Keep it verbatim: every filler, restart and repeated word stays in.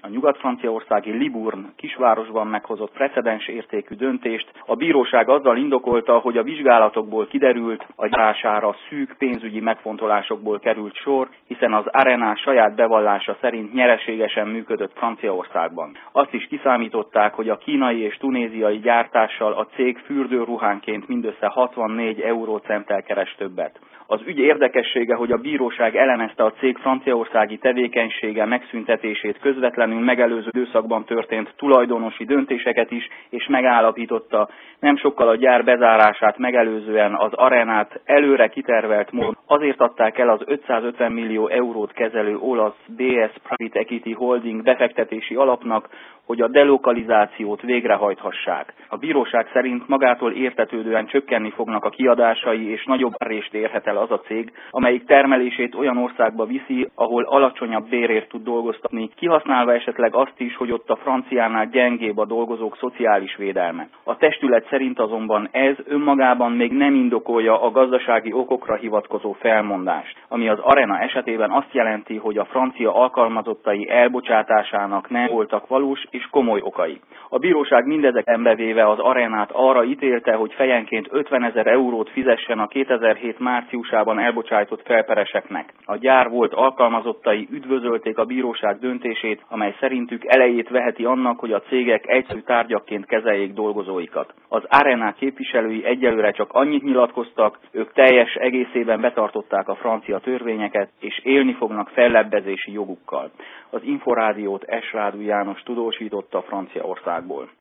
A nyugat-franciaországi Libourne kisvárosban meghozott precedens értékű döntést a bíróság azzal indokolta, hogy a vizsgálatokból kiderült, a gyárására szűk pénzügyi megfontolásokból került sor, hiszen az Arena saját bevallása szerint nyereségesen működött Franciaországban. Azt is kiszámították, hogy a kínai és tunéziai gyártással a cég fürdőruhánként mindössze hatvannégy eurócenttel keres többet. Az ügy érdekessége, hogy a bíróság elemezte a cég franciaországi tevékenysége megszüntetését közvetlenül megelőző időszakban történt tulajdonosi döntéseket is, és megállapította, nem sokkal a gyár bezárását megelőzően az Arenát előre kitervelt módon azért adták el az ötszázötven millió eurót kezelő olasz bé es Private Equity Holding befektetési alapnak, hogy a delokalizációt végrehajthassák. A bíróság szerint magától értetődően csökkenni fognak a kiadásai, és nagyobb árést érhet el az a cég, amelyik termelését olyan országba viszi, ahol alacsonyabb bérért tud dolgoztatni, kihasználva esetleg azt is, hogy ott a franciánál gyengébb a dolgozók szociális védelme. A testület szerint azonban ez önmagában még nem indokolja a gazdasági okokra hivatkozó felmondást, ami az Arena esetében azt jelenti, hogy a francia alkalmazottai elbocsátásának nem voltak valós és komoly okai. A bíróság mindezek bevéve az Arenát arra ítélte, hogy fejenként ötvenezer eurót fizessen a kétezer-hét márciusában elbocsájtott felpereseknek. A gyár volt alkalmazottai üdvözölték a bíróság döntését, amely szerintük elejét veheti annak, hogy a cégek egyszerű tárgyakként kezeljék dolgozóikat. Az Arena képviselői egyelőre csak annyit nyilatkoztak, ők teljes egészében betartották a francia törvényeket, és élni fognak fellebbezési jogukkal. Az Inforádiót Es Rádu János tudósította Franciaországból.